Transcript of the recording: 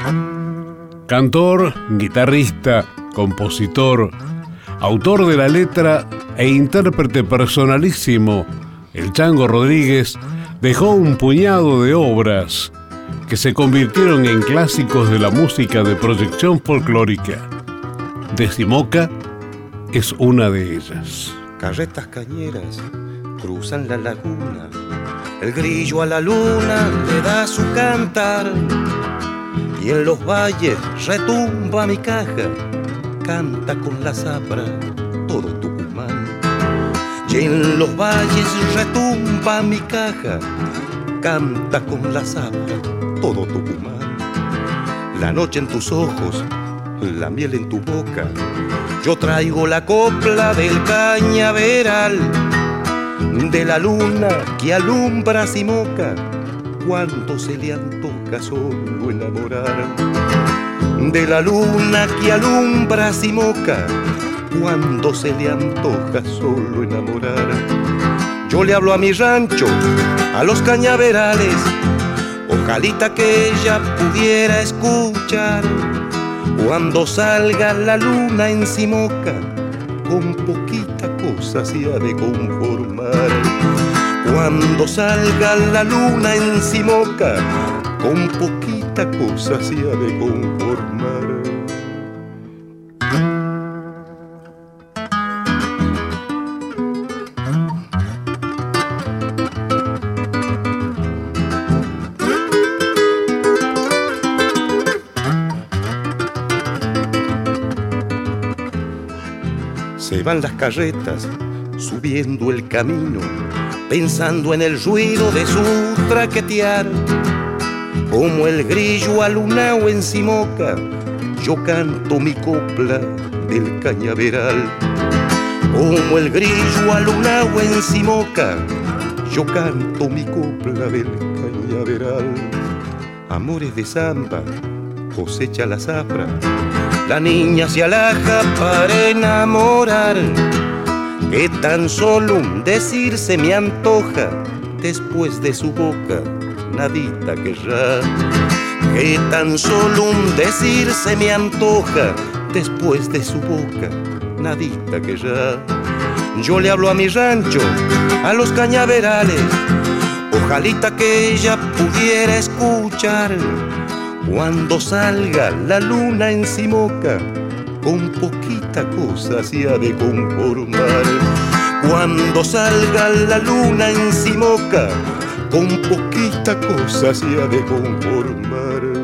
Cantor, guitarrista, compositor, autor de la letra e intérprete personalísimo, el Chango Rodríguez dejó un puñado de obras que se convirtieron en clásicos de la música de proyección folclórica. Decimoca es una de ellas. Carretas cañeras cruzan la laguna, el grillo a la luna le da su cantar, y en los valles retumba mi caja, canta con la zafra todo Tucumán. Y en los valles retumba mi caja, canta con la zafra todo Tucumán. La noche en tus ojos, la miel en tu boca, yo traigo la copla del cañaveral, de la luna que alumbra Simoca, cuando se le antoja solo enamorar. De la luna que alumbra Simoca, cuando se le antoja solo enamorar. Yo le hablo a mi rancho, a los cañaverales, ojalita que ella pudiera escuchar. Cuando salga la luna en Simoca, con poquita cosa se ha de conformar. Cuando salga la luna en Simoca, con poquita cosa se ha de conformar. Se van las carretas subiendo el camino, pensando en el ruido de su traquetear. Como el grillo alunao en Simoca, yo canto mi copla del cañaveral. Como el grillo alunao en Simoca, yo canto mi copla del cañaveral. Amores de samba, cosecha la zafra, la niña se alaja para enamorar, que tan solo un decir se me antoja, después de su boca nadita querrá. Que tan solo un decir se me antoja, después de su boca nadita querrá. Yo le hablo a mi rancho, a los cañaverales, ojalita que ella pudiera escuchar. Cuando salga la luna en Simoca, con poquita cosa se ha de conformar. Cuando salga la luna en Simoca, con poquita cosa se ha de conformar.